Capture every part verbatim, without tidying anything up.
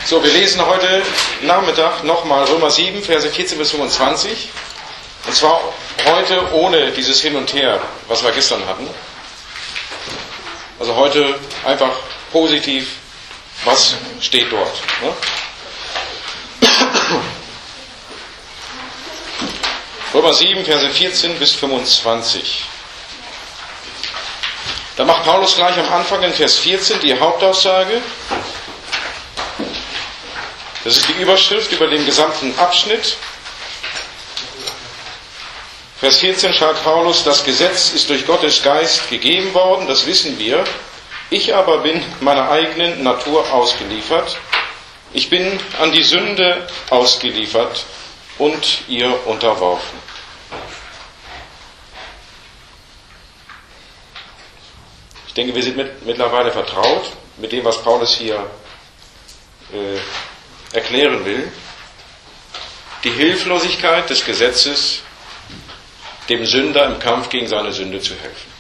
So, wir lesen heute Nachmittag nochmal Römer sieben, Verse vierzehn bis fünfundzwanzig. Und zwar heute ohne dieses Hin und Her, was wir gestern hatten. Also heute einfach positiv, was steht dort. Ne? Römer sieben, Verse vierzehn bis fünfundzwanzig. Da macht Paulus gleich am Anfang in Vers vierzehn die Hauptaussage. Das ist die Überschrift über den gesamten Abschnitt. Vers vierzehn schreibt Paulus, das Gesetz ist durch Gottes Geist gegeben worden, das wissen wir. Ich aber bin meiner eigenen Natur ausgeliefert. Ich bin an die Sünde ausgeliefert und ihr unterworfen. Ich denke, wir sind mit, mittlerweile vertraut mit dem, was Paulus hier äh, erklären will. Die Hilflosigkeit des Gesetzes, dem Sünder im Kampf gegen seine Sünde zu helfen.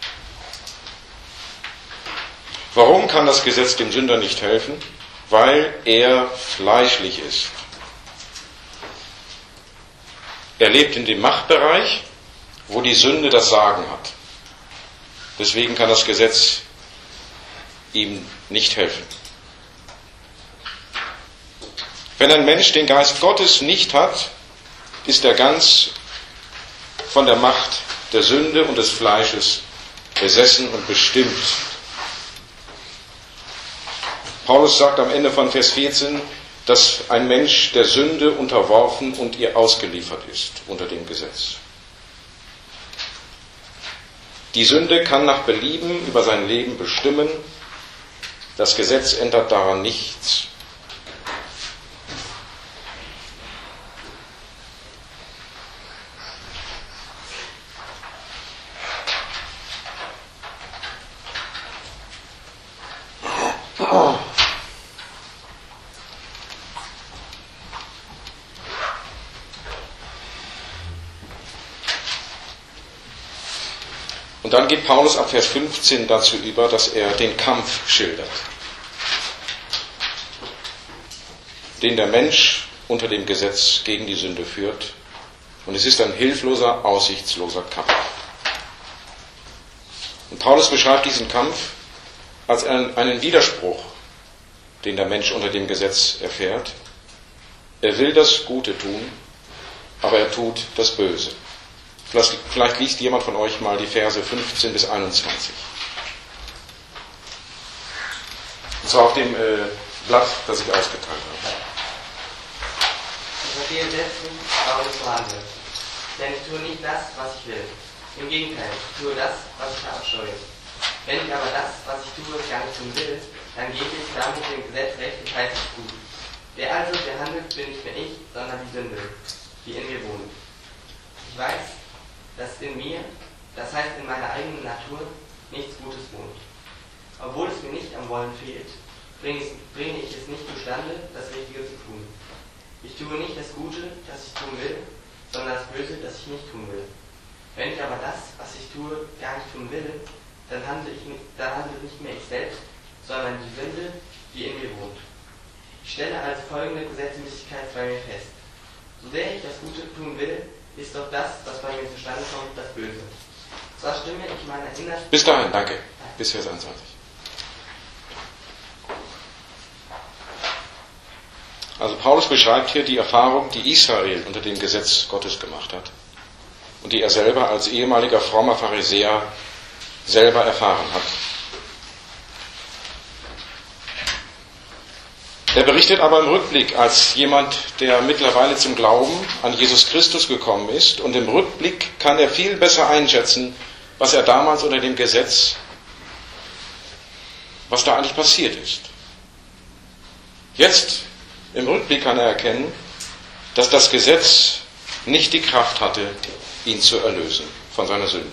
Warum kann das Gesetz dem Sünder nicht helfen? Weil er fleischlich ist. Er lebt in dem Machtbereich, wo die Sünde das Sagen hat. Deswegen kann das Gesetz ihm nicht helfen. Wenn ein Mensch den Geist Gottes nicht hat, ist er ganz von der Macht der Sünde und des Fleisches besessen und bestimmt. Paulus sagt am Ende von Vers vierzehn, dass ein Mensch der Sünde unterworfen und ihr ausgeliefert ist unter dem Gesetz. Die Sünde kann nach Belieben über sein Leben bestimmen. Das Gesetz ändert daran nichts. Und dann geht Paulus ab Vers fünfzehn dazu über, dass er den Kampf schildert, den der Mensch unter dem Gesetz gegen die Sünde führt. Und es ist ein hilfloser, aussichtsloser Kampf. Und Paulus beschreibt diesen Kampf als einen, einen Widerspruch, den der Mensch unter dem Gesetz erfährt. Er will das Gute tun, aber er tut das Böse. Vielleicht, vielleicht liest jemand von euch mal die Verse fünfzehn bis einundzwanzig. Und zwar auf dem äh, Blatt, das ich ausgeteilt habe. Ich verstehe dessen, warum ich so handle. Denn ich tue nicht das, was ich will. Im Gegenteil, ich tue das, was ich verabscheue. Wenn ich aber das, was ich tue, gar nicht tun will, dann gebe ich damit dem Gesetz Recht, das heißt es gut. Wer also der handelt, bin nicht mehr ich, sondern die Sünde, die in mir wohnt. Ich weiß, dass in mir, das heißt in meiner eigenen Natur, nichts Gutes wohnt. Obwohl es mir nicht am Wollen fehlt, bringe ich, bringe ich es nicht zustande, das Richtige zu tun. Ich tue nicht das Gute, das ich tun will, sondern das Böse, das ich nicht tun will. Wenn ich aber das, was ich tue, gar nicht tun will, dann handle ich nicht, dann handle nicht mehr ich selbst, sondern die Sünde, die in mir wohnt. Ich stelle also folgende Gesetzmäßigkeit bei mir fest. So sehr ich das Gute tun will, ist doch das, was bei mir zustande kommt, das Böse. Zwar stimme ich meiner innersten... Bis dahin, danke. Bis Vers einundzwanzig. Also Paulus beschreibt hier die Erfahrung, die Israel unter dem Gesetz Gottes gemacht hat und die er selber als ehemaliger frommer Pharisäer selber erfahren hat. Er berichtet aber im Rückblick als jemand, der mittlerweile zum Glauben an Jesus Christus gekommen ist, und im Rückblick kann er viel besser einschätzen, was er damals unter dem Gesetz, was da eigentlich passiert ist. Jetzt im Rückblick kann er erkennen, dass das Gesetz nicht die Kraft hatte, ihn zu erlösen von seiner Sünde.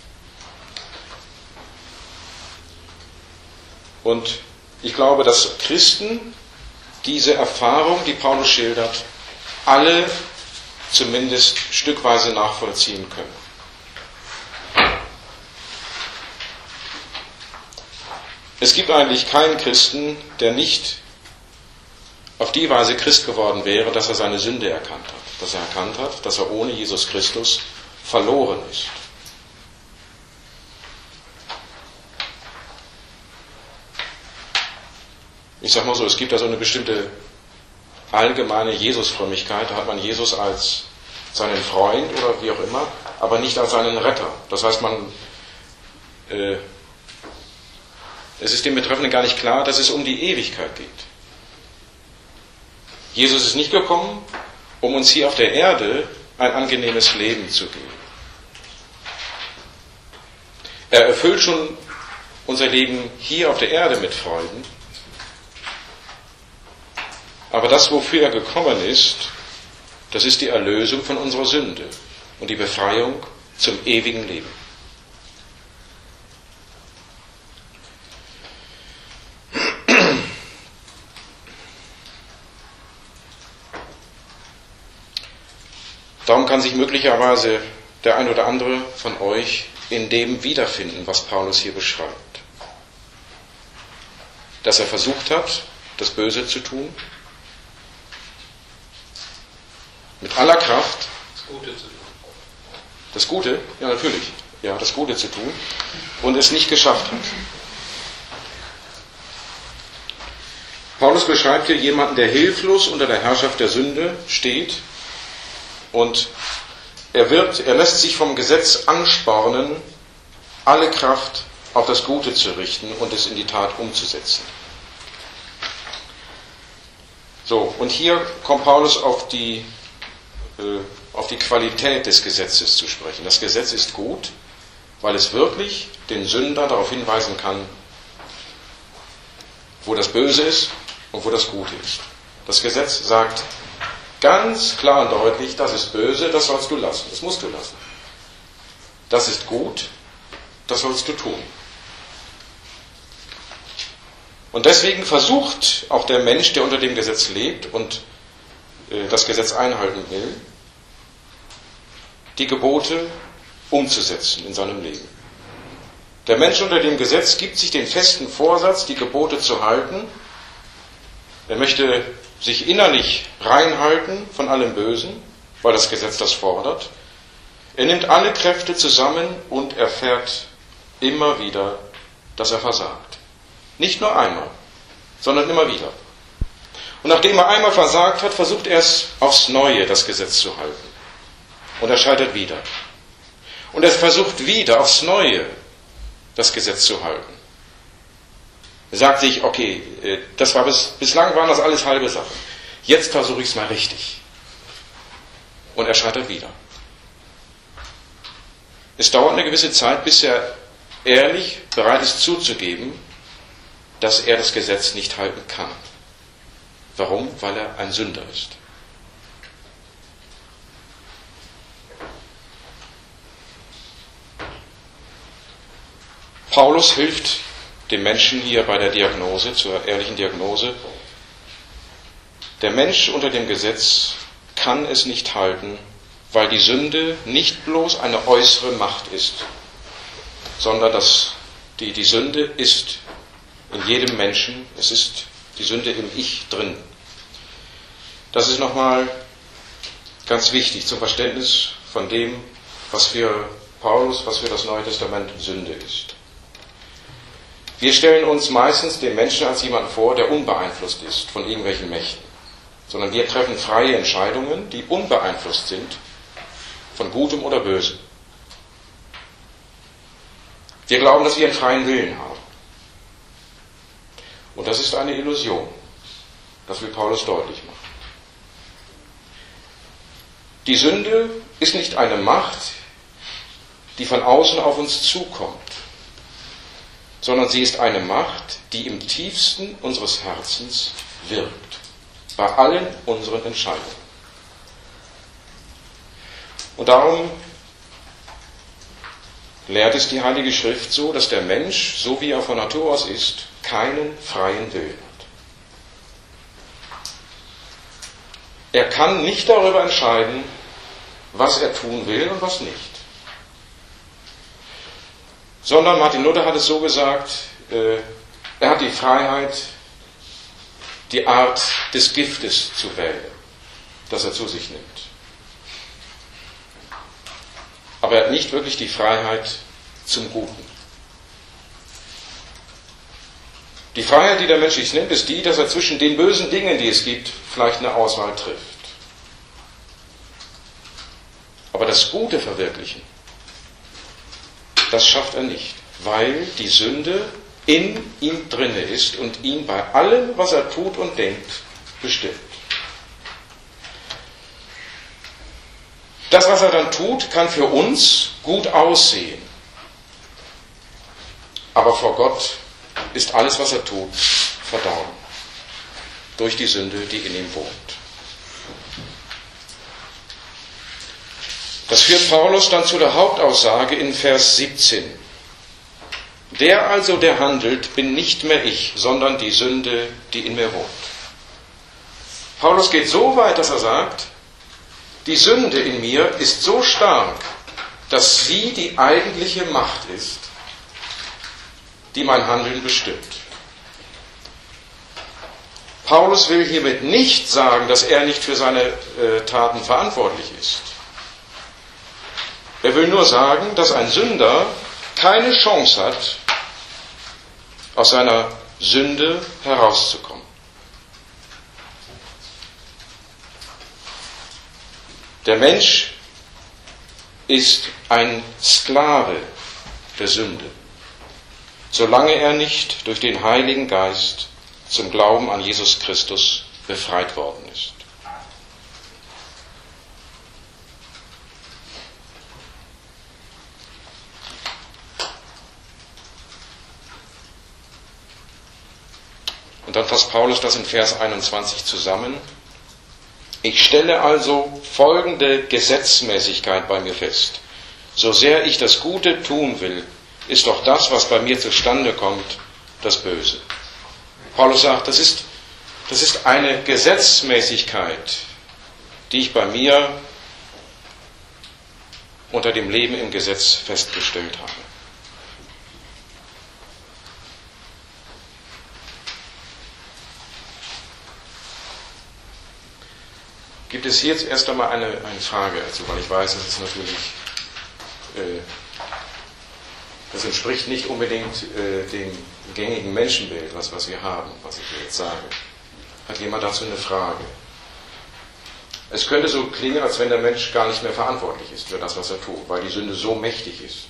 Und ich glaube, dass Christen diese Erfahrung, die Paulus schildert, alle zumindest stückweise nachvollziehen können. Es gibt eigentlich keinen Christen, der nicht auf die Weise Christ geworden wäre, dass er seine Sünde erkannt hat. Dass er erkannt hat, dass er ohne Jesus Christus verloren ist. Ich sag mal so, es gibt da so eine bestimmte allgemeine Jesusfrömmigkeit. Da hat man Jesus als seinen Freund oder wie auch immer, aber nicht als seinen Retter. Das heißt, man äh, es ist dem Betreffenden gar nicht klar, dass es um die Ewigkeit geht. Jesus ist nicht gekommen, um uns hier auf der Erde ein angenehmes Leben zu geben. Er erfüllt schon unser Leben hier auf der Erde mit Freuden. Aber das, wofür er gekommen ist, das ist die Erlösung von unserer Sünde und die Befreiung zum ewigen Leben. Darum kann sich möglicherweise der ein oder andere von euch in dem wiederfinden, was Paulus hier beschreibt. Dass er versucht hat, das Böse zu tun, mit aller Kraft. Das Gute zu tun. Das Gute? Ja, natürlich. Ja, das Gute zu tun. Und es nicht geschafft hat. Paulus beschreibt hier jemanden, der hilflos unter der Herrschaft der Sünde steht. Und er wird, er lässt sich vom Gesetz anspornen, alle Kraft auf das Gute zu richten und es in die Tat umzusetzen. So, und hier kommt Paulus auf die auf die Qualität des Gesetzes zu sprechen. Das Gesetz ist gut, weil es wirklich den Sünder darauf hinweisen kann, wo das Böse ist und wo das Gute ist. Das Gesetz sagt ganz klar und deutlich, das ist böse, das sollst du lassen, das musst du lassen. Das ist gut, das sollst du tun. Und deswegen versucht auch der Mensch, der unter dem Gesetz lebt und das Gesetz einhalten will, die Gebote umzusetzen in seinem Leben. Der Mensch unter dem Gesetz gibt sich den festen Vorsatz, die Gebote zu halten. Er möchte sich innerlich reinhalten von allem Bösen, weil das Gesetz das fordert. Er nimmt alle Kräfte zusammen und erfährt immer wieder, dass er versagt. Nicht nur einmal, sondern immer wieder. Und nachdem er einmal versagt hat, versucht er es aufs Neue, das Gesetz zu halten. Und er scheitert wieder. Und er versucht wieder aufs Neue, das Gesetz zu halten. Er sagt sich, okay, das war bis, bislang waren das alles halbe Sachen. Jetzt versuche ich es mal richtig. Und er scheitert wieder. Es dauert eine gewisse Zeit, bis er ehrlich bereit ist zuzugeben, dass er das Gesetz nicht halten kann. Warum? Weil er ein Sünder ist. Paulus hilft dem Menschen hier bei der Diagnose, zur ehrlichen Diagnose. Der Mensch unter dem Gesetz kann es nicht halten, weil die Sünde nicht bloß eine äußere Macht ist, sondern dass die, die Sünde ist in jedem Menschen, es ist die Sünde im Ich drin. Das ist nochmal ganz wichtig zum Verständnis von dem, was für Paulus, was für das Neue Testament Sünde ist. Wir stellen uns meistens den Menschen als jemanden vor, der unbeeinflusst ist von irgendwelchen Mächten, sondern wir treffen freie Entscheidungen, die unbeeinflusst sind von Gutem oder Bösem. Wir glauben, dass wir einen freien Willen haben. Und das ist eine Illusion. Das will Paulus deutlich machen. Die Sünde ist nicht eine Macht, die von außen auf uns zukommt, sondern sie ist eine Macht, die im tiefsten unseres Herzens wirkt, bei allen unseren Entscheidungen. Und darum lehrt es die Heilige Schrift so, dass der Mensch, so wie er von Natur aus ist, keinen freien Willen hat. Er kann nicht darüber entscheiden, was er tun will und was nicht. Sondern Martin Luther hat es so gesagt, äh, er hat die Freiheit, die Art des Giftes zu wählen, das er zu sich nimmt. Aber er hat nicht wirklich die Freiheit zum Guten. Die Freiheit, die der Mensch sich nimmt, ist die, dass er zwischen den bösen Dingen, die es gibt, vielleicht eine Auswahl trifft. Aber das Gute verwirklichen, das schafft er nicht, weil die Sünde in ihm drinne ist und ihn bei allem, was er tut und denkt, bestimmt. Das, was er dann tut, kann für uns gut aussehen. Aber vor Gott ist alles, was er tut, verdorben. Durch die Sünde, die in ihm wohnt. Das führt Paulus dann zu der Hauptaussage in Vers siebzehn. Der also, der handelt, bin nicht mehr ich, sondern die Sünde, die in mir wohnt. Paulus geht so weit, dass er sagt, die Sünde in mir ist so stark, dass sie die eigentliche Macht ist, die mein Handeln bestimmt. Paulus will hiermit nicht sagen, dass er nicht für seine äh, Taten verantwortlich ist. Er will nur sagen, dass ein Sünder keine Chance hat, aus seiner Sünde herauszukommen. Der Mensch ist ein Sklave der Sünde, solange er nicht durch den Heiligen Geist zum Glauben an Jesus Christus befreit worden ist. Und dann fasst Paulus das in Vers einundzwanzig zusammen. Ich stelle also folgende Gesetzmäßigkeit bei mir fest. So sehr ich das Gute tun will, ist doch das, was bei mir zustande kommt, das Böse. Paulus sagt, das ist, das ist eine Gesetzmäßigkeit, die ich bei mir unter dem Leben im Gesetz festgestellt habe. Gibt es hier jetzt erst einmal eine, eine Frage dazu, weil ich weiß, das ist natürlich, äh, das entspricht nicht unbedingt äh, dem gängigen Menschenbild, was, was wir haben, was ich hier jetzt sage. Hat jemand dazu eine Frage? Es könnte so klingen, als wenn der Mensch gar nicht mehr verantwortlich ist für das, was er tut, weil die Sünde so mächtig ist.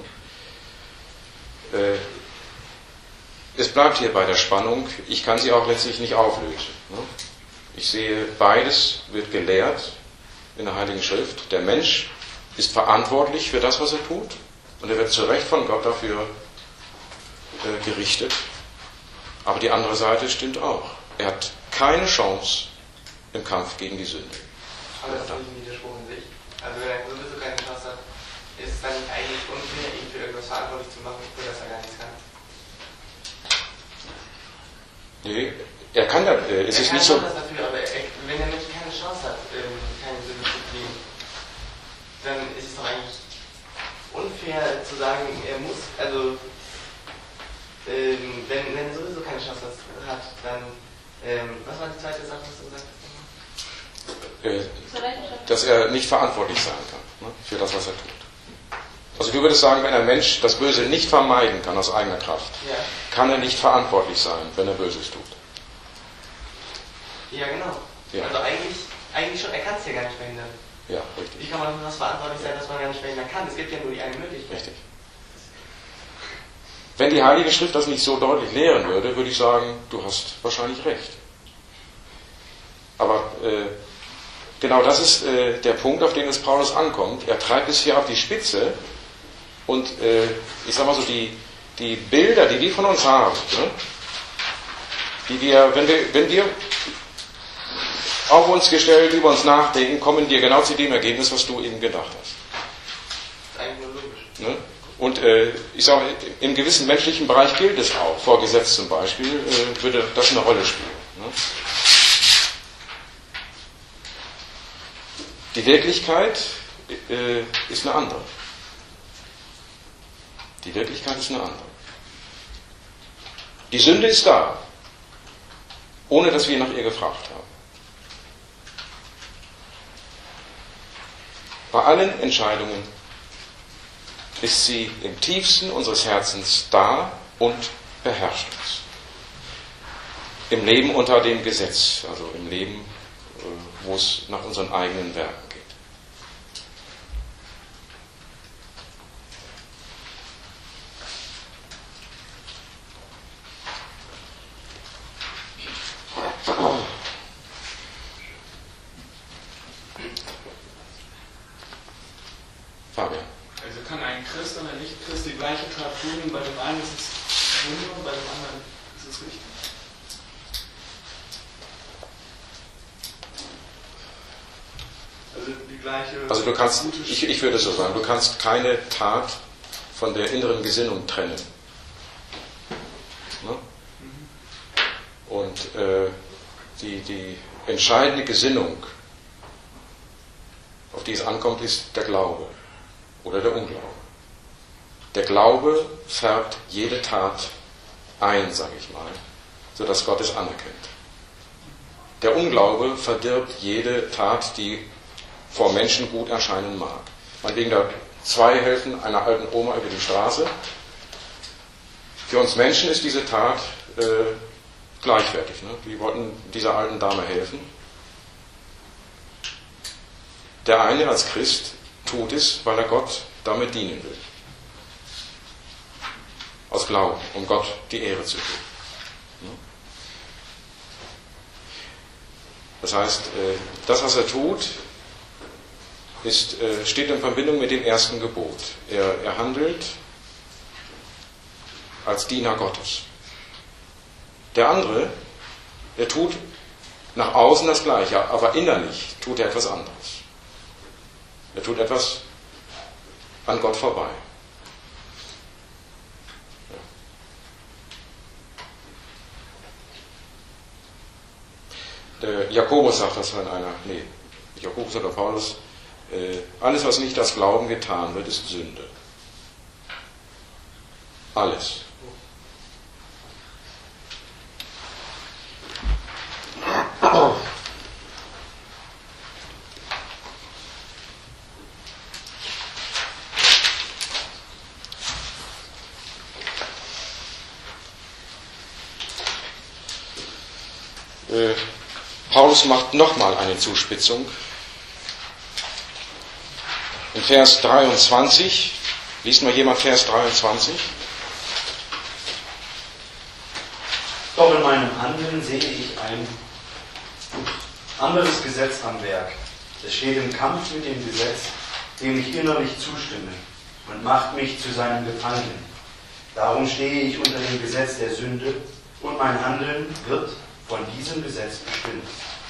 Äh, es bleibt hier bei der Spannung, ich kann sie auch letztlich nicht auflösen. Ich sehe, beides wird gelehrt in der Heiligen Schrift. Der Mensch ist verantwortlich für das, was er tut, und er wird zu Recht von Gott dafür äh, gerichtet. Aber die andere Seite stimmt auch. Er hat keine Chance im Kampf gegen die Sünde. Aber das ist nicht ein Widerspruch in sich. Also wenn er sowieso keine Chance hat, ist es dann eigentlich unfair, ihn für irgendwas verantwortlich zu machen, für das er gar nichts kann. Nee, er kann ja, äh, es er ist kann nicht so. Das dafür, aber er, wenn der Mensch keine Chance hat, ähm, keine Sünde zu fliehen, dann ist es doch eigentlich unfair zu sagen, er muss, also ähm, wenn, wenn er sowieso keine Chance hat, dann, ähm, was war die zweite Sache, was du gesagt hast? Äh, dass er nicht verantwortlich sein kann, ne, für das, was er tut. Also du würdest sagen, wenn ein Mensch das Böse nicht vermeiden kann aus eigener Kraft, Ja. kann er nicht verantwortlich sein, wenn er Böses tut. Ja, genau. Ja. Also eigentlich, eigentlich schon, er kann es ja gar nicht verhindern. Ja, richtig. Wie kann man für was verantwortlich sein, was man gar nicht verhindern kann? Es gibt ja nur die eine Möglichkeit. Richtig. Wenn die Heilige Schrift das nicht so deutlich lehren würde, würde ich sagen, du hast wahrscheinlich recht. Aber äh, genau das ist äh, der Punkt, auf den es Paulus ankommt. Er treibt es hier auf die Spitze und äh, ich sag mal so, die, die Bilder, die wir von uns haben, ne, die wir, wenn wir, wenn wir auf uns gestellt, über uns nachdenken, kommen wir genau zu dem Ergebnis, was du eben gedacht hast. Das ist eigentlich nur logisch. Ne? Und äh, ich sage, im gewissen menschlichen Bereich gilt es auch. Vor Gesetz zum Beispiel äh, würde das eine Rolle spielen. Ne? Die Wirklichkeit äh, ist eine andere. Die Wirklichkeit ist eine andere. Die Sünde ist da. ohne dass wir nach ihr gefragt haben. Bei allen Entscheidungen ist sie im tiefsten unseres Herzens da und beherrscht uns. Im Leben unter dem Gesetz, also im Leben, wo es nach unseren eigenen Werken geht. Fabian. Also kann ein Christ und ein Nicht-Christ die gleiche Tat tun, bei dem einen ist es Sünde und bei dem anderen ist es richtig? Also die gleiche... Also du kannst, ich, ich würde so sagen, du kannst keine Tat von der inneren Gesinnung trennen. Ne? Mhm. Und äh, die, die entscheidende Gesinnung, auf die es ankommt, ist der Glaube oder der Unglaube. Der Glaube färbt jede Tat ein, sage ich mal, sodass Gott es anerkennt. Der Unglaube verdirbt jede Tat, die vor Menschen gut erscheinen mag. Meinetwegen da zwei helfen einer alten Oma über die Straße. Für uns Menschen ist diese Tat äh, gleichwertig. Ne? Die wollten dieser alten Dame helfen. Der eine als Christ tut es, weil er Gott damit dienen will. Aus Glauben, um Gott die Ehre zu geben. Das heißt, das, was er tut, ist, steht in Verbindung mit dem ersten Gebot. Er, er handelt als Diener Gottes. Der andere, der tut nach außen das Gleiche, aber innerlich tut er etwas anderes. Er tut etwas an Gott vorbei. Ja. Der Jakobus sagt das in einer, nee, Jakobus oder Paulus, äh, alles, was nicht aus Glauben getan wird, ist Sünde. Alles. Paulus macht nochmal eine Zuspitzung. In Vers dreiundzwanzig, liest mal jemand Vers dreiundzwanzig. Doch in meinem Handeln sehe ich ein anderes Gesetz am Werk. Es steht im Kampf mit dem Gesetz, dem ich innerlich zustimme, und macht mich zu seinem Gefangenen. Darum stehe ich unter dem Gesetz der Sünde, und mein Handeln wird von diesem Gesetz bestimmt.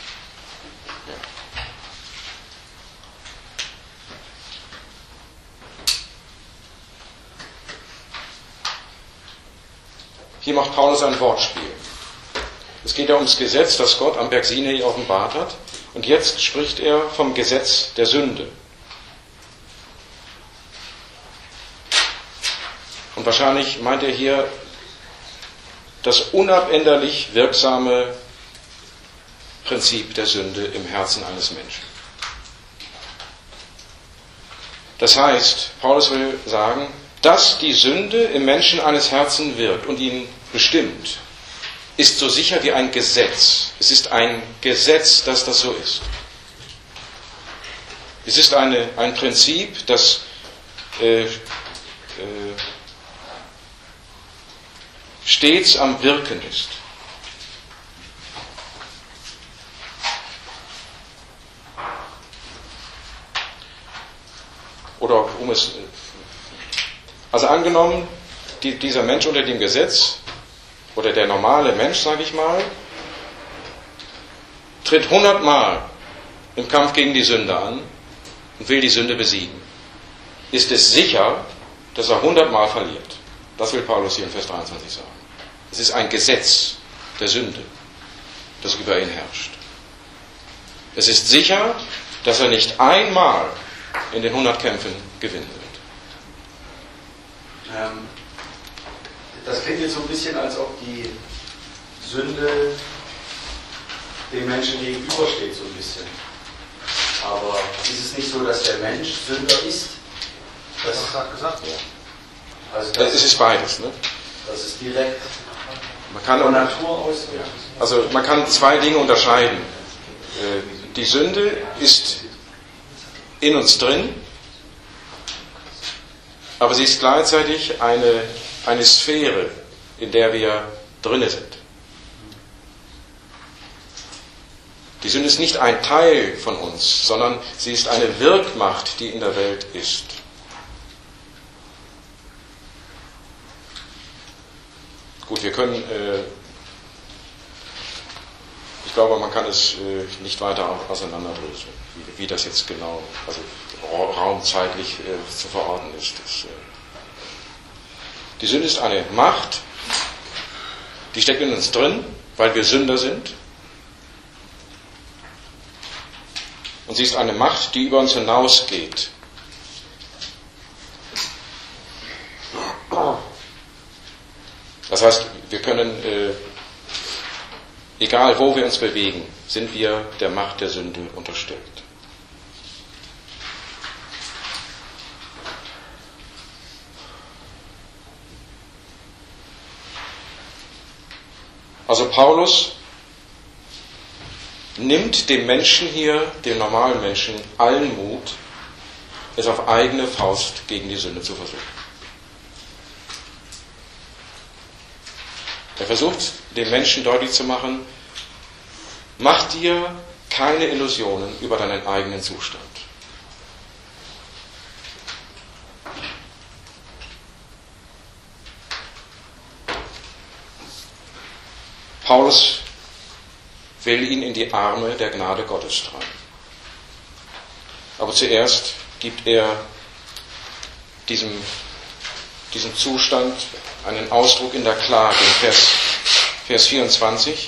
Hier macht Paulus ein Wortspiel. Es geht ja ums Gesetz, das Gott am Berg Sinai offenbart hat. Und jetzt spricht er vom Gesetz der Sünde. Und wahrscheinlich meint er hier das unabänderlich wirksame Prinzip der Sünde im Herzen eines Menschen. Das heißt, Paulus will sagen, dass die Sünde im Menschen eines Herzens wirkt und ihn bestimmt, ist so sicher wie ein Gesetz. Es ist ein Gesetz, dass das so ist. Es ist eine, ein Prinzip, das äh, äh, stets am Wirken ist. Oder um es, also angenommen, die, dieser Mensch unter dem Gesetz, oder der normale Mensch, sage ich mal, tritt hundertmal im Kampf gegen die Sünde an und will die Sünde besiegen. Ist es sicher, dass er hundertmal verliert? Das will Paulus hier in Vers dreiundzwanzig sagen. Es ist ein Gesetz der Sünde, das über ihn herrscht. Es ist sicher, dass er nicht einmal in den hundert Kämpfen gewinnen wird. Ähm, das klingt jetzt so ein bisschen, als ob die Sünde dem Menschen gegenübersteht, so ein bisschen. Aber ist es nicht so, dass der Mensch Sünder ist? Das hast du gerade gesagt. Ja. Also das, es ist beides. Ne? das ist direkt man kann von Natur aus. Ja. Also man kann zwei Dinge unterscheiden. Die Sünde ist in uns drin, aber sie ist gleichzeitig eine, eine Sphäre, in der wir drinne sind. Die Sünde ist nicht ein Teil von uns, sondern sie ist eine Wirkmacht, die in der Welt ist. Gut, wir können, äh, ich glaube, man kann es äh, nicht weiter auseinanderdröseln, wie, wie das jetzt genau, also raumzeitlich äh, zu verorten ist. Das, äh, die Sünde ist eine Macht, die steckt in uns drin, weil wir Sünder sind. Und sie ist eine Macht, die über uns hinausgeht. Das heißt, wir können, äh, egal wo wir uns bewegen, sind wir der Macht der Sünde unterstellt. Also Paulus nimmt dem Menschen hier, dem normalen Menschen, allen Mut, es auf eigene Faust gegen die Sünde zu versuchen. Er versucht, dem Menschen deutlich zu machen, mach dir keine Illusionen über deinen eigenen Zustand. Paulus will ihn in die Arme der Gnade Gottes treiben. Aber zuerst gibt er diesem, diesem Zustand einen Ausdruck in der Klage, in Vers, Vers vierundzwanzig.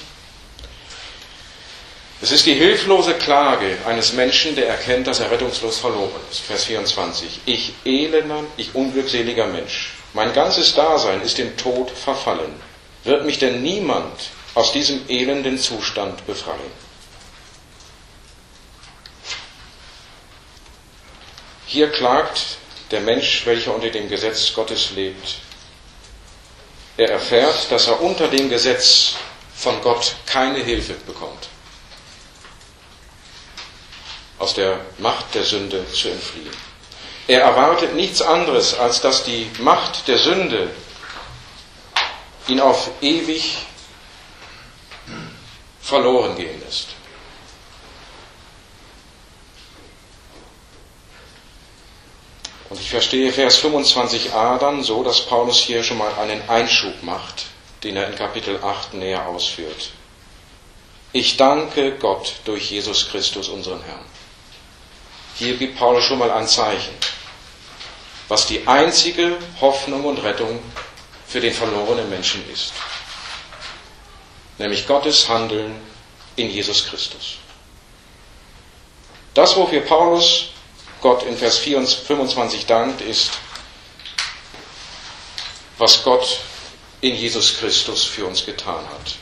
Es ist die hilflose Klage eines Menschen, der erkennt, dass er rettungslos verloren ist. Vers vierundzwanzig. Ich elender, ich unglückseliger Mensch. Mein ganzes Dasein ist dem Tod verfallen. Wird mich denn niemand aus diesem elenden Zustand befreien? Hier klagt der Mensch, welcher unter dem Gesetz Gottes lebt. Er erfährt, dass er unter dem Gesetz von Gott keine Hilfe bekommt, aus der Macht der Sünde zu entfliehen. Er erwartet nichts anderes, als dass die Macht der Sünde ihn auf ewig verloren gehen lässt. Und ich verstehe Vers fünfundzwanzig a dann so, dass Paulus hier schon mal einen Einschub macht, den er in Kapitel acht näher ausführt. Ich danke Gott durch Jesus Christus, unseren Herrn. Hier gibt Paulus schon mal ein Zeichen, was die einzige Hoffnung und Rettung für den verlorenen Menschen ist. Nämlich Gottes Handeln in Jesus Christus. Das, wofür Paulus Gott in Vers fünfundzwanzig dankt, ist, was Gott in Jesus Christus für uns getan hat.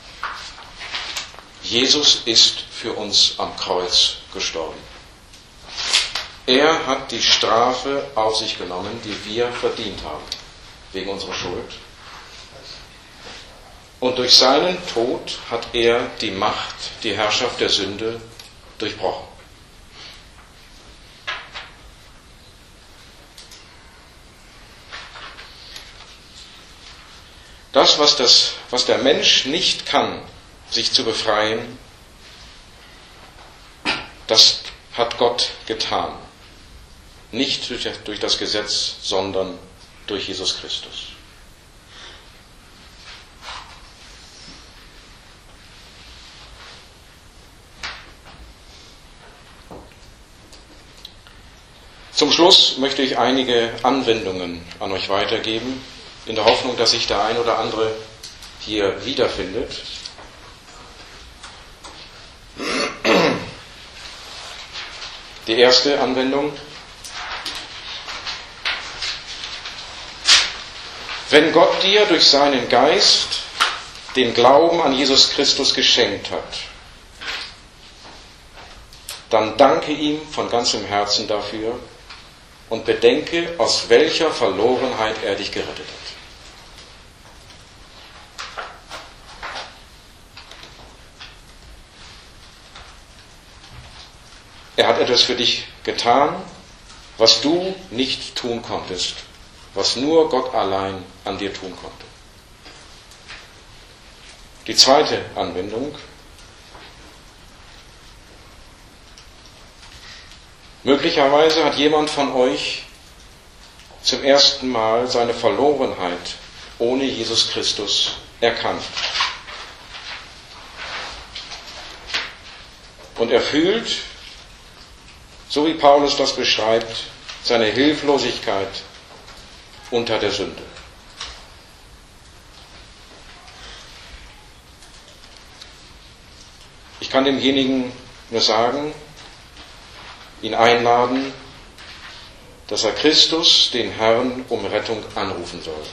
Jesus ist für uns am Kreuz gestorben. Er hat die Strafe auf sich genommen, die wir verdient haben, wegen unserer Schuld. Und durch seinen Tod hat er die Macht, die Herrschaft der Sünde durchbrochen. Das, was, das, was der Mensch nicht kann, sich zu befreien, das hat Gott getan. Nicht durch das Gesetz, sondern durch Jesus Christus. Zum Schluss möchte ich einige Anwendungen an euch weitergeben, in der Hoffnung, dass sich der ein oder andere hier wiederfindet. Die erste Anwendung: Wenn Gott dir durch seinen Geist den Glauben an Jesus Christus geschenkt hat, dann danke ihm von ganzem Herzen dafür und bedenke, aus welcher Verlorenheit er dich gerettet hat. Er hat etwas für dich getan, was du nicht tun konntest, was nur Gott allein an dir tun konnte. Die zweite Anwendung. Möglicherweise hat jemand von euch zum ersten Mal seine Verlorenheit ohne Jesus Christus erkannt. Und er fühlt, so wie Paulus das beschreibt, seine Hilflosigkeit unter der Sünde. Ich kann demjenigen nur sagen, ihn einladen, dass er Christus, den Herrn, um Rettung anrufen soll.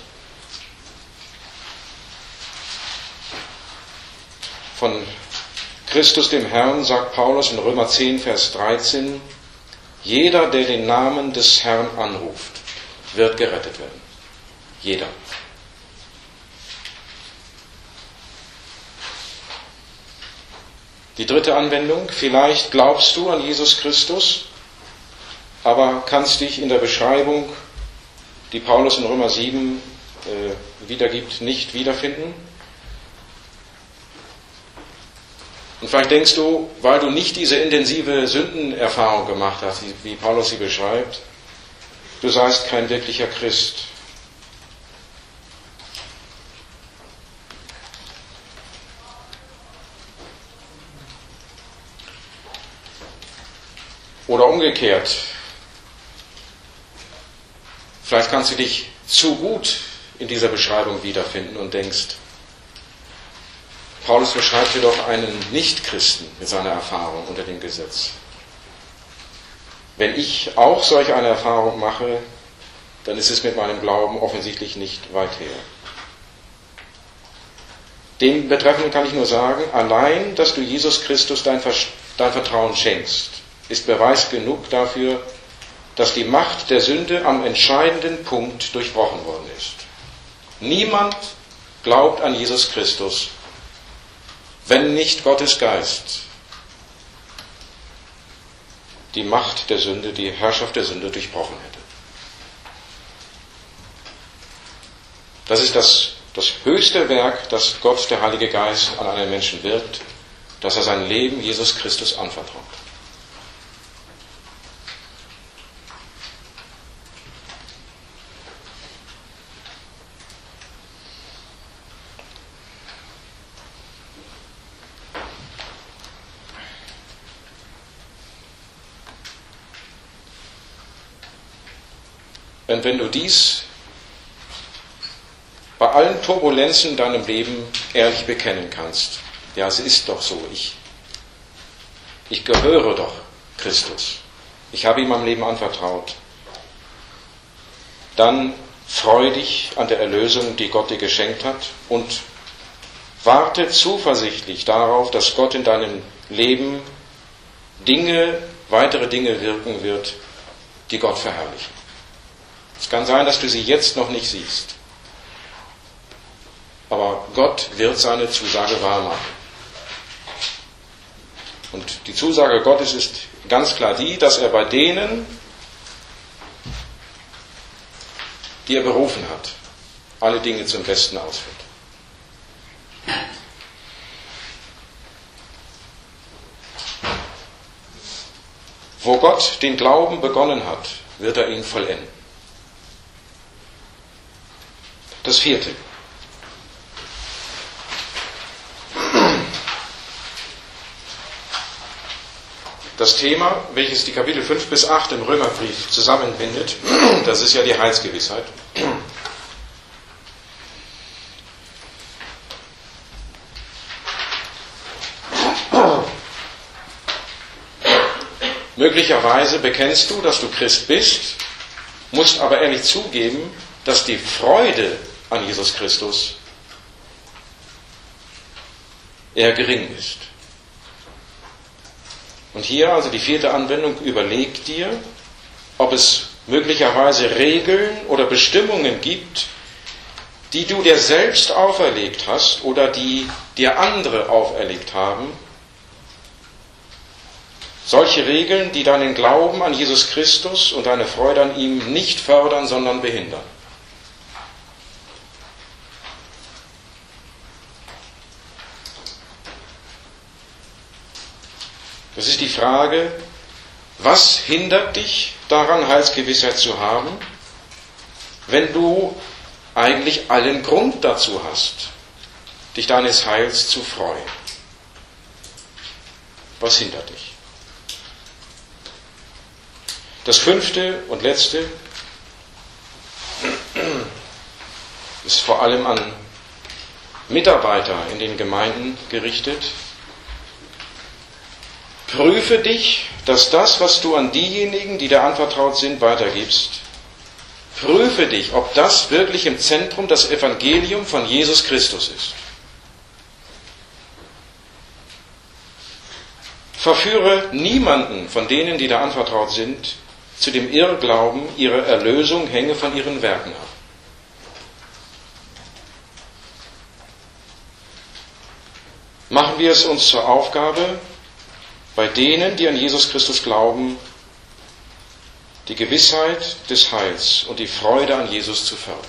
Von Christus, dem Herrn, sagt Paulus in Römer zehn, Vers dreizehn, jeder, der den Namen des Herrn anruft, wird gerettet werden. Jeder. Die dritte Anwendung, vielleicht glaubst du an Jesus Christus, aber kannst dich in der Beschreibung, die Paulus in Römer sieben äh, wiedergibt, nicht wiederfinden. Und vielleicht denkst du, weil du nicht diese intensive Sündenerfahrung gemacht hast, wie Paulus sie beschreibt, du seist kein wirklicher Christ. Oder umgekehrt, vielleicht kannst du dich zu gut in dieser Beschreibung wiederfinden und denkst, Paulus beschreibt hier doch einen Nichtchristen mit seiner Erfahrung unter dem Gesetz. Wenn ich auch solch eine Erfahrung mache, dann ist es mit meinem Glauben offensichtlich nicht weit her. Dem Betreffenden kann ich nur sagen, allein, dass du Jesus Christus dein, dein Vertrauen schenkst, ist Beweis genug dafür, dass die Macht der Sünde am entscheidenden Punkt durchbrochen worden ist. Niemand glaubt an Jesus Christus, wenn nicht Gottes Geist die Macht der Sünde, die Herrschaft der Sünde durchbrochen hätte. Das ist das, das höchste Werk, das Gott, der Heilige Geist, an einem Menschen wirkt, dass er sein Leben Jesus Christus anvertraut. Denn wenn du dies bei allen Turbulenzen in deinem Leben ehrlich bekennen kannst, ja, es ist doch so, ich, ich gehöre doch Christus, ich habe ihm mein Leben anvertraut, dann freu dich an der Erlösung, die Gott dir geschenkt hat, und warte zuversichtlich darauf, dass Gott in deinem Leben Dinge, weitere Dinge wirken wird, die Gott verherrlichen. Es kann sein, dass du sie jetzt noch nicht siehst. Aber Gott wird seine Zusage wahr machen. Und die Zusage Gottes ist ganz klar die, dass er bei denen, die er berufen hat, alle Dinge zum Besten ausführt. Wo Gott den Glauben begonnen hat, wird er ihn vollenden. Das vierte. Das Thema, welches die Kapitel fünf bis acht im Römerbrief zusammenbindet, das ist ja die Heilsgewissheit. Möglicherweise bekennst du, dass du Christ bist, musst aber ehrlich zugeben, dass die Freude an Jesus Christus eher gering ist. Und hier also die vierte Anwendung: Überleg dir, ob es möglicherweise Regeln oder Bestimmungen gibt, die du dir selbst auferlegt hast oder die dir andere auferlegt haben. Solche Regeln, die deinen Glauben an Jesus Christus und deine Freude an ihm nicht fördern, sondern behindern. Das ist die Frage, was hindert dich daran, Heilsgewissheit zu haben, wenn du eigentlich allen Grund dazu hast, dich deines Heils zu freuen? Was hindert dich? Das fünfte und letzte ist vor allem an Mitarbeiter in den Gemeinden gerichtet. Prüfe dich, dass das, was du an diejenigen, die dir anvertraut sind, weitergibst. Prüfe dich, ob das wirklich im Zentrum das Evangelium von Jesus Christus ist. Verführe niemanden von denen, die dir anvertraut sind, zu dem Irrglauben, ihre Erlösung hänge von ihren Werken ab. Machen wir es uns zur Aufgabe, bei denen, die an Jesus Christus glauben, die Gewissheit des Heils und die Freude an Jesus zu fördern.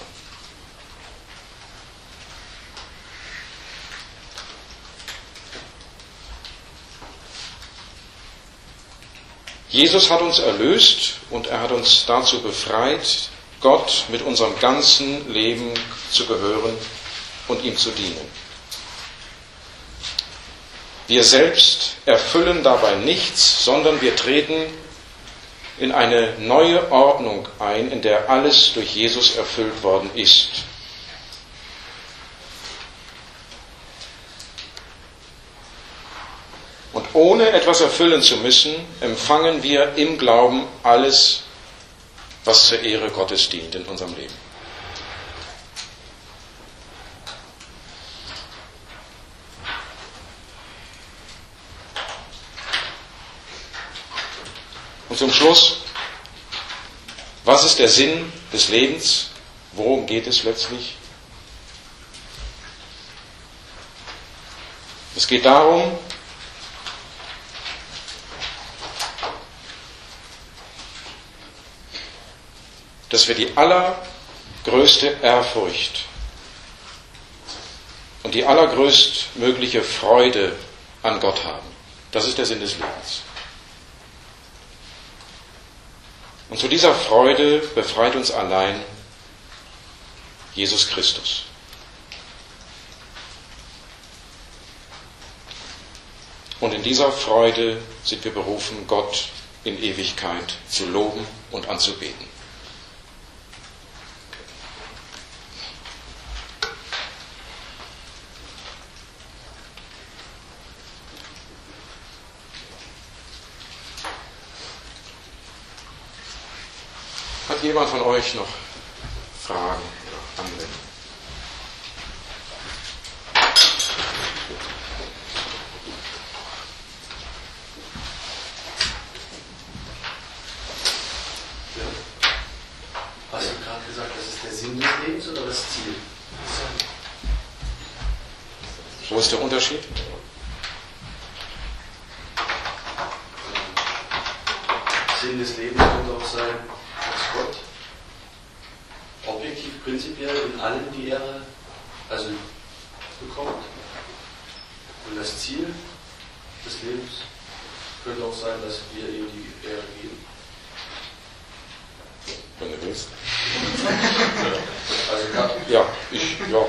Jesus hat uns erlöst und er hat uns dazu befreit, Gott mit unserem ganzen Leben zu gehören und ihm zu dienen. Wir selbst erfüllen dabei nichts, sondern wir treten in eine neue Ordnung ein, in der alles durch Jesus erfüllt worden ist. Und ohne etwas erfüllen zu müssen, empfangen wir im Glauben alles, was zur Ehre Gottes dient in unserem Leben. Und zum Schluss, was ist der Sinn des Lebens? Worum geht es letztlich? Es geht darum, dass wir die allergrößte Ehrfurcht und die allergrößtmögliche Freude an Gott haben. Das ist der Sinn des Lebens. Und zu dieser Freude befreit uns allein Jesus Christus. Und in dieser Freude sind wir berufen, Gott in Ewigkeit zu loben und anzubeten. Hat jemand von euch noch Fragen oder Anmerkungen? Hast du gerade gesagt, das ist der Sinn des Lebens oder das Ziel? Wo ist der Unterschied? Sinn des Lebens könnte auch sein, dass Gott objektiv, prinzipiell in allen die Ehre also bekommt. Und das Ziel des Lebens könnte auch sein, dass wir ihm die Ehre geben. Wenn du willst. Also kann, Ja, ich, ja.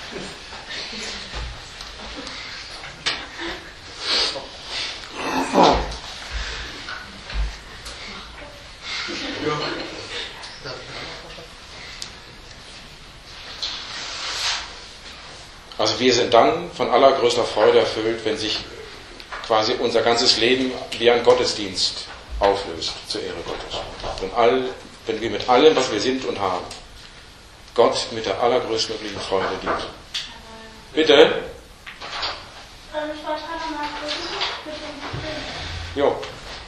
Also wir sind dann von allergrößter Freude erfüllt, wenn sich quasi unser ganzes Leben wie ein Gottesdienst auflöst zur Ehre Gottes. Wenn, all, wenn wir mit allem, was wir sind und haben, Gott mit der allergrößtmöglichen Freude dienen. Bitte? Jo.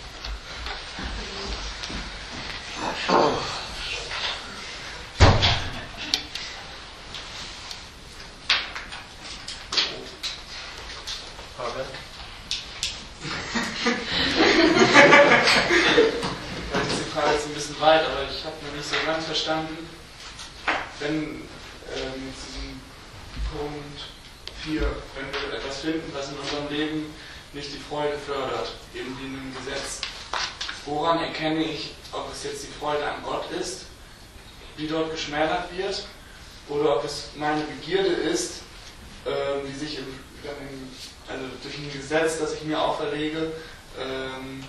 Frage jetzt ein bisschen weit, aber ich habe noch nicht so ganz verstanden, wenn ähm, zu diesem Punkt vier, wenn wir etwas finden, was in unserem Leben nicht die Freude fördert, eben wie in einem Gesetz, woran erkenne ich, ob es jetzt die Freude an Gott ist, die dort geschmälert wird, oder ob es meine Begierde ist, ähm, die sich im, dann im, also durch ein Gesetz, das ich mir auferlege, ähm,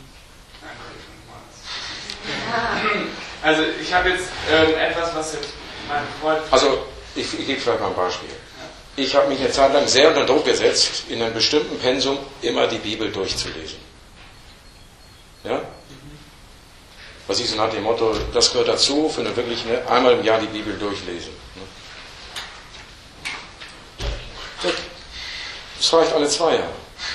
also ich habe jetzt ähm, etwas, was jetzt meine Freude... Also ich, ich gebe vielleicht mal ein Beispiel. Ich habe mich eine Zeit lang sehr unter Druck gesetzt, in einem bestimmten Pensum immer die Bibel durchzulesen. Ja? Was ich so nach dem Motto, das gehört dazu, für eine wirklich eine, einmal im Jahr die Bibel durchlesen. Das reicht alle zwei Jahre.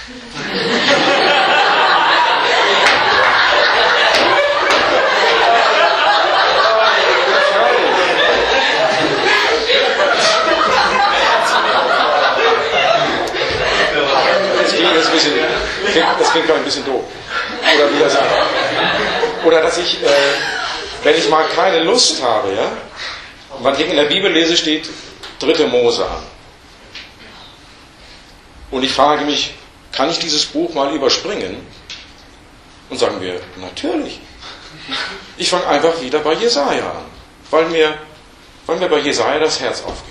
Das klingt, das klingt ein bisschen doof. Oder wie das Oder dass ich, äh, wenn ich mal keine Lust habe, ja, was ich in der Bibel lese, steht dritte Mose an. Und ich frage mich, kann ich dieses Buch mal überspringen? Und sagen wir, natürlich. Ich fange einfach wieder bei Jesaja an, weil mir, weil mir bei Jesaja das Herz aufgeht.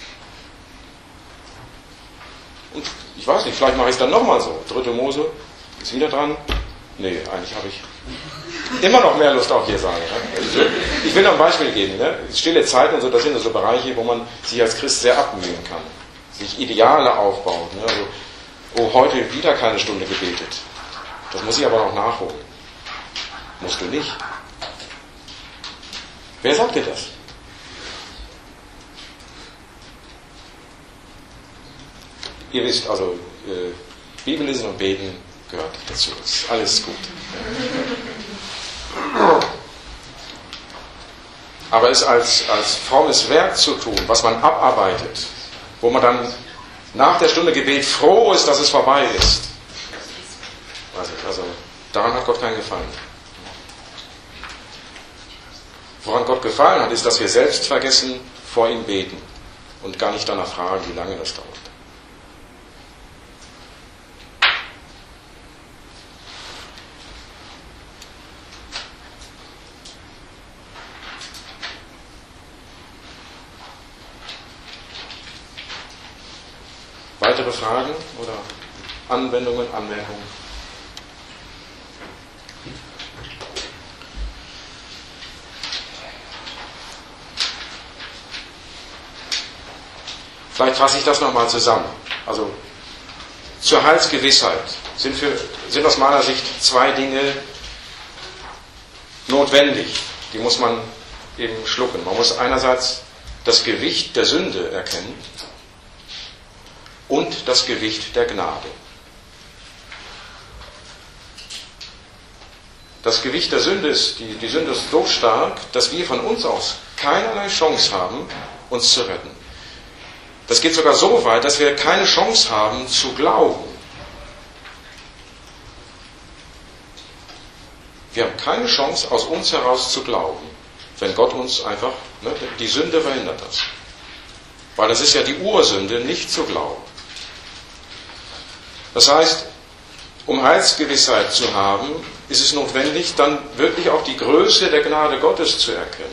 Und ich weiß nicht, vielleicht mache ich es dann nochmal so. Dritte Mose, ist wieder dran. Nee, eigentlich habe ich immer noch mehr Lust auf Jesaja. Ich will noch ein Beispiel geben. Ne? Stille Zeiten und so, das sind so Bereiche, wo man sich als Christ sehr abmühen kann. Sich Ideale aufbaut. Ne? Also, oh, heute wieder keine Stunde gebetet. Das muss ich aber noch nachholen. Musst du nicht. Wer sagt dir das? Ihr wisst, also äh, Bibellesen und Beten gehört dazu. Ist alles gut. Aber es als, als frommes Werk zu tun, was man abarbeitet, wo man dann nach der Stunde Gebet froh ist, dass es vorbei ist. Weiß ich, also daran hat Gott keinen Gefallen. Woran Gott gefallen hat, ist, dass wir selbst vergessen vor ihm beten und gar nicht danach fragen, wie lange das dauert. Weitere Fragen oder Anwendungen, Anmerkungen? Vielleicht fasse ich das nochmal zusammen. Also zur Heilsgewissheit sind, für, sind aus meiner Sicht zwei Dinge notwendig. Die muss man eben schlucken. Man muss einerseits das Gewicht der Sünde erkennen und das Gewicht der Gnade. Das Gewicht der Sünde ist, die, die Sünde ist so stark, dass wir von uns aus keinerlei Chance haben, uns zu retten. Das geht sogar so weit, dass wir keine Chance haben zu glauben. Wir haben keine Chance, aus uns heraus zu glauben, wenn Gott uns einfach, ne, die Sünde verhindert das. Weil das ist ja die Ursünde, nicht zu glauben. Das heißt, um Heilsgewissheit zu haben, ist es notwendig, dann wirklich auch die Größe der Gnade Gottes zu erkennen.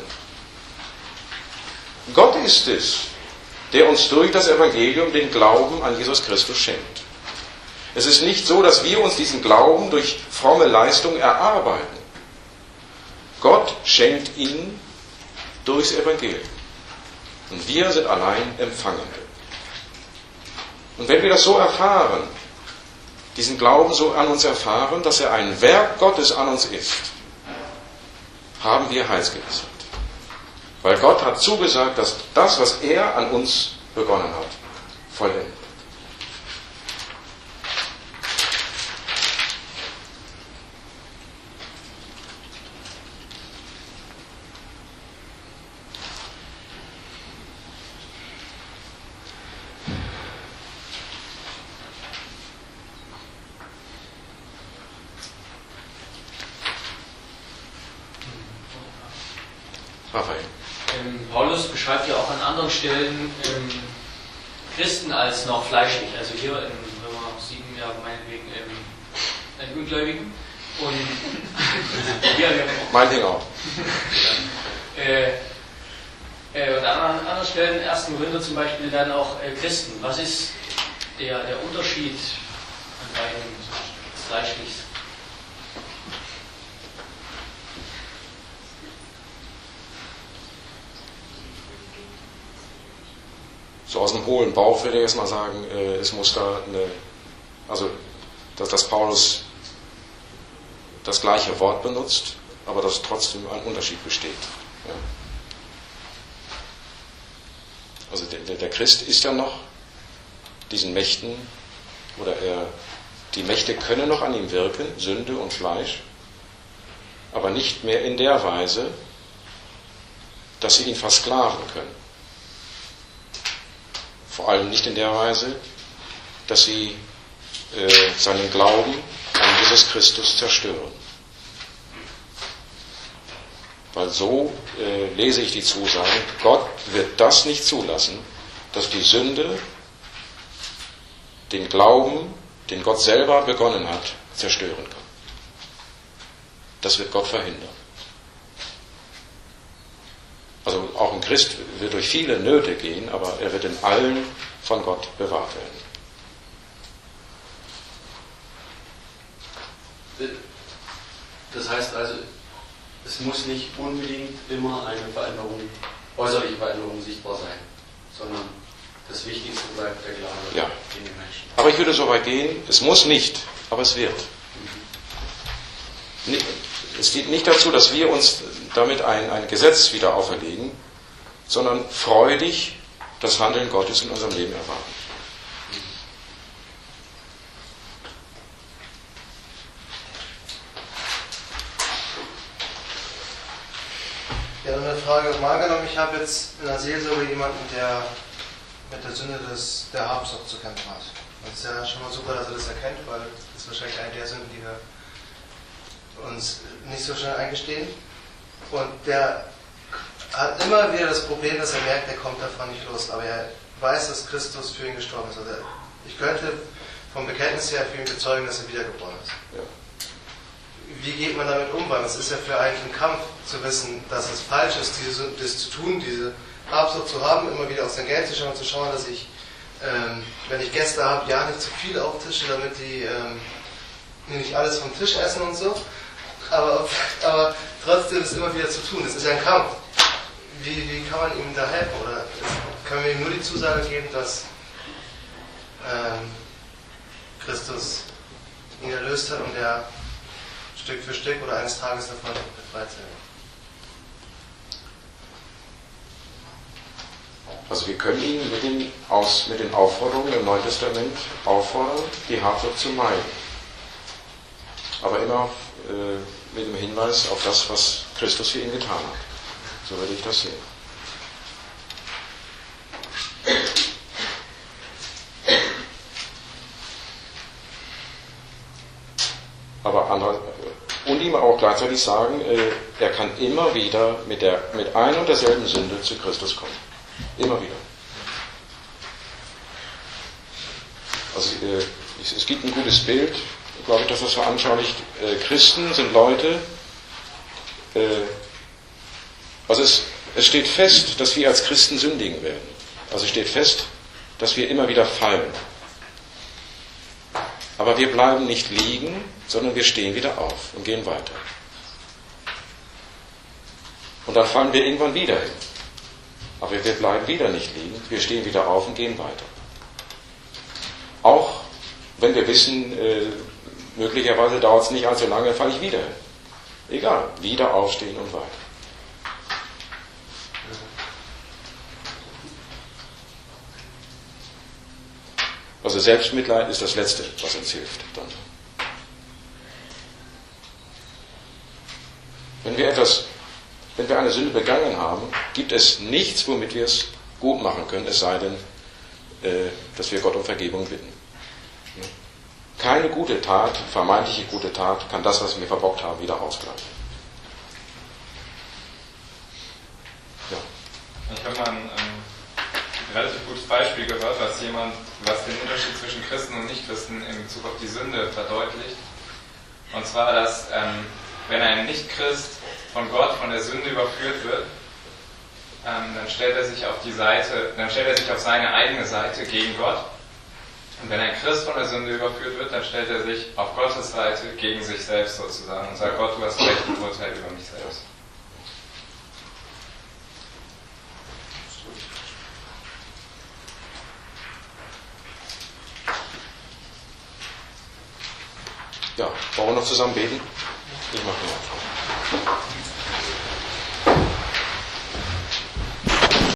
Gott ist es, der uns durch das Evangelium den Glauben an Jesus Christus schenkt. Es ist nicht so, dass wir uns diesen Glauben durch fromme Leistung erarbeiten. Gott schenkt ihn durchs Evangelium. Und wir sind allein Empfangende. Und wenn wir das so erfahren, diesen Glauben so an uns erfahren, dass er ein Werk Gottes an uns ist, haben wir Heilsgewissheit. Weil Gott hat zugesagt, dass das, was er an uns begonnen hat, vollendet wird. Raphael. Ähm, Paulus beschreibt ja auch an anderen Stellen ähm, Christen als noch fleischlich. Also hier in Römer sieben, ja meinetwegen ähm, einen Ungläubigen. Und ja, ja. Meinetwegen auch. äh, äh, und an anderen, anderen Stellen, ersten Korinther zum Beispiel, dann auch äh, Christen. Was ist der, der Unterschied an beiden fleischlich? So aus dem hohlen Bauch würde ich jetzt mal sagen, äh, es muss da eine, also dass, dass Paulus das gleiche Wort benutzt, aber dass trotzdem ein Unterschied besteht. Ja. Also der, der Christ ist ja noch diesen Mächten, oder er, die Mächte können noch an ihm wirken, Sünde und Fleisch, aber nicht mehr in der Weise, dass sie ihn versklaven können. Vor allem nicht in der Weise, dass sie äh, seinen Glauben an Jesus Christus zerstören. Weil so äh, lese ich die Zusagen, Gott wird das nicht zulassen, dass die Sünde den Glauben, den Gott selber begonnen hat, zerstören kann. Das wird Gott verhindern. Also auch ein Christ wird durch viele Nöte gehen, aber er wird in allen von Gott bewahrt werden. Das heißt also, es muss nicht unbedingt immer eine Veränderung, äußerliche Veränderung sichtbar sein, sondern das Wichtigste bleibt der Glaube ja. in den Menschen. Aber ich würde so weit gehen, es muss nicht, aber es wird. Mhm. Es dient nicht dazu, dass wir uns damit ein, ein Gesetz wieder auferlegen, sondern freudig das Handeln Gottes in unserem Leben erwarten. Ja, eine Frage. Mal angenommen, ich habe jetzt in der Seelsorge jemanden, der mit der Sünde des, der Habsucht zu kämpfen hat. Das ist ja schon mal super, dass er das erkennt, weil das ist wahrscheinlich eine der Sünden, die wir uns nicht so schnell eingestehen. Und der hat immer wieder das Problem, dass er merkt, er kommt davon nicht los. Aber er weiß, dass Christus für ihn gestorben ist. Also ich könnte vom Bekenntnis her für ihn bezeugen, dass er wiedergeboren ist. Ja. Wie geht man damit um? Weil es ist ja für einen ein Kampf zu wissen, dass es falsch ist, diese, das zu tun, diese Habsucht zu haben, immer wieder auf sein Geld zu schauen und zu schauen, dass ich, ähm, wenn ich Gäste habe, ja nicht zu viel auftische, damit die ähm, nicht alles vom Tisch essen und so. Aber, aber trotzdem ist immer wieder zu tun. Es ist ja ein Kampf. Wie, wie kann man ihm da helfen? Oder können wir ihm nur die Zusage geben, dass ähm, Christus ihn erlöst hat und er Stück für Stück oder eines Tages davon befreit sein wird? Also wir können ihn mit den, aus, mit den Aufforderungen im Neuen Testament auffordern, die Habsucht zu meiden. Aber immer äh, mit dem Hinweis auf das, was Christus für ihn getan hat. So würde ich das sehen. Aber andere, und ihm auch gleichzeitig sagen, äh, er kann immer wieder mit, der, mit einer und derselben Sünde zu Christus kommen. Immer wieder. Also äh, es, es gibt ein gutes Bild, glaube ich, dass das veranschaulicht. Äh, Christen sind Leute, äh, also es, es steht fest, dass wir als Christen sündigen werden. Also es steht fest, dass wir immer wieder fallen. Aber wir bleiben nicht liegen, sondern wir stehen wieder auf und gehen weiter. Und dann fallen wir irgendwann wieder hin. Aber wir bleiben wieder nicht liegen, wir stehen wieder auf und gehen weiter. Auch wenn wir wissen, äh, möglicherweise dauert es nicht allzu lange, falle ich wieder hin. Egal, wieder aufstehen und weiter. Also Selbstmitleid ist das Letzte, was uns hilft. Dann. Wenn wir etwas, wenn wir eine Sünde begangen haben, gibt es nichts, womit wir es gut machen können, es sei denn, äh, dass wir Gott um Vergebung bitten. Keine gute Tat, vermeintliche gute Tat, kann das, was wir verbockt haben, wieder ausgleichen. wenn man ähm, ein relativ gutes Beispiel gehört, was jemand, was den Unterschied zwischen Christen und Nichtchristen in Bezug auf die Sünde verdeutlicht. Und zwar, dass ähm, wenn ein Nichtchrist von Gott, von der Sünde überführt wird, ähm, dann stellt er sich auf die Seite, dann stellt er sich auf seine eigene Seite gegen Gott. Und wenn ein Christ von der Sünde überführt wird, dann stellt er sich auf Gottes Seite gegen sich selbst sozusagen und sagt, Gott, du hast Recht und Urteil über mich selbst. Ja, wollen wir noch zusammen beten? Ich mache den Anfang.